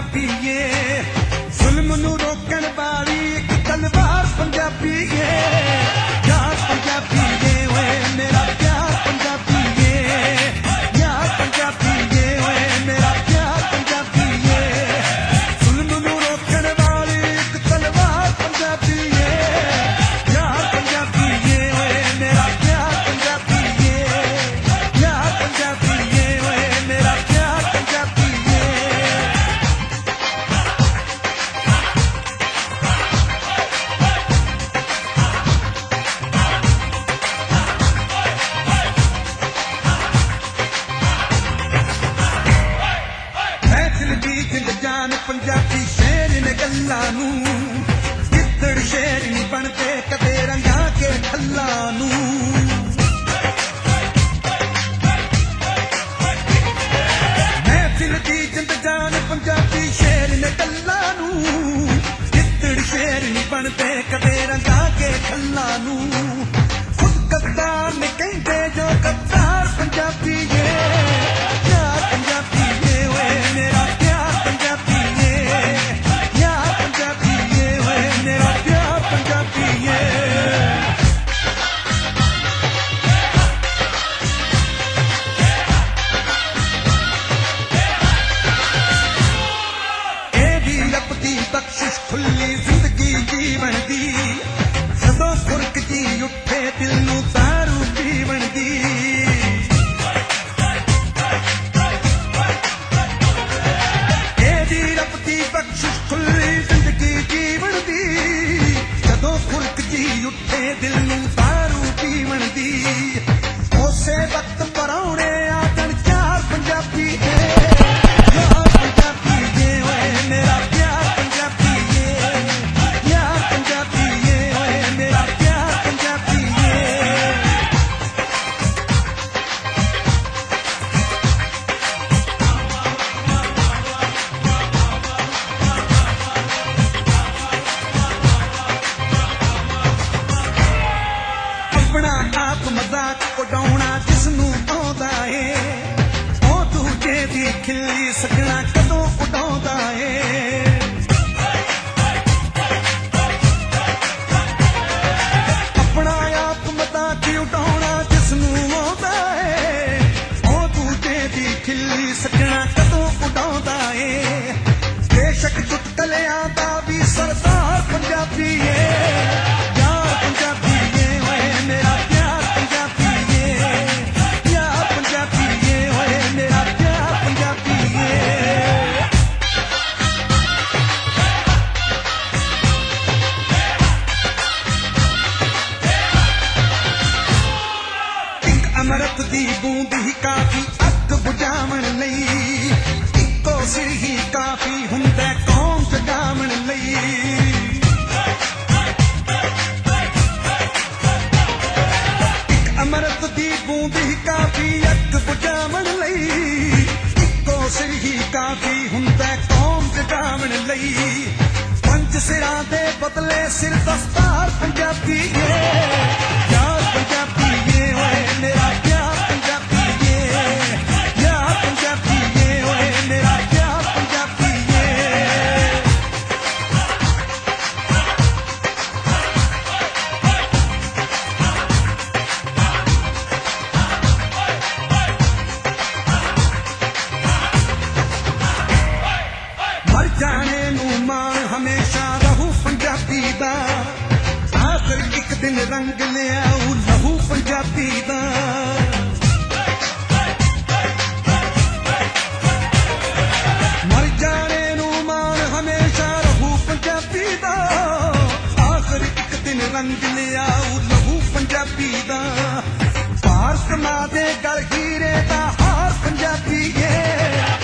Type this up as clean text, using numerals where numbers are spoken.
पंजाबी ये जुल्म नू रोकण वाली एक तलवार पंजाबी ये यार पंजाबी ये ओए मेरा प्यार पंजाबी ये यार पंजाबी ये ओए मेरा प्यार पंजाबी ये जुल्म नू रोकण वाली एक तलवार पंजाबी ये यार पंजाबी ये ओए मेरा प्यार पंजाबी ये यार पंजाबी ये ओए मेरा प्यार पंजाबी ये जान पंजाबी शेर ने गल्ला नू गिद्दड़ शेर नहीं बनते कदे रंगा के खल्ला नू महफिल दी जिंद जान पंजाबी शेर ने गल्ला नू गिद्दड़ शेर नहीं बनते कदे रंगा के खल्ला नू खुद गद्दार ने कहते जो गद्दार पंजाबी ये यार पंजाबी ये ओए मेरा प्यार पंजाबी ये यार पंजाबी ये ओए मेरा प्यार पंजाबी ये एदी रब दी बख्शिश खुली जिंदगी जीवन दी जदों फुरक जी उठे दिल नू दारू पीवन दी बख्शिश खुली जिंदगी जीवन दी जदों फुरक जी उठे दिल नू दारू पीवन दी उसे वक्त परौणे आ जन चार पंजाबी ये यार पंजाबी ये ओए मेरा प्यार पंजाबी ये यार पंजाबी ये ओए मेरा प्यार पंजाबी ये अपना आप मजाक उड़ाउणा जिसनू आउंदा है ओ दूजे दी खिल्ली सकना कदों उड़ाउंदा है अपना आप मजाक उड़ाउणा जिसनू आउंदा है ओ दूजे दी खिल्ली सकना कदों उड़ाउंदा है बेशक चुटकलियां दा भी सरदार पंजाबी है यार पंजाबी ये ओए मेरा प्यार पंजाबी ये यार पंजाबी ये ओए मेरा प्यार पंजाबी ये एक अमृत दी बूंद ही काफी अग बुझावन लई इक्को सिर ही काफी हुंदा कौम जगावन लई अमृत दी बूंद ही काफी अग बुझावन लई इक्को सिर ही काफी हुंदा कौम जगावन लई पंज सिरां दे बदले सिर दस्तार पंजाबी ये यार पंजाबी ये ओए मेरा प्यार पंजाबी ये यार पंजाबी ये ओए मेरा प्यार पंजाबी ये मर जाने नू मान हमेशा रहू पंजाबी दा आखिर एक दिन रंग लियाऊ लहू पंजाबी दा मर जाने नू मान हमेशा रहू पंजाबी दा आखिर एक दिन रंग लियाऊ लहू पंजाबी दा पार कमा दे गल हीरे दा हार पंजाबी ये